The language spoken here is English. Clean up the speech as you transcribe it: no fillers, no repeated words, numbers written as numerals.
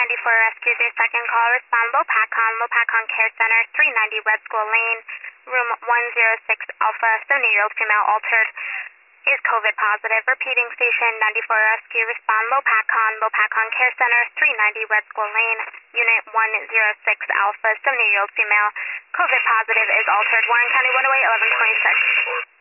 394 rescues your second call. Respond Lopakon Care Center, 390 Red School Lane, room 106 Alpha, 70-year-old female altered. Is COVID positive. Repeating station 94 rescue. Respond Lopakon Care Center, 390 Red School Lane, unit 106 Alpha, 70-year-old female. COVID positive is altered. Warren County 108, 1126.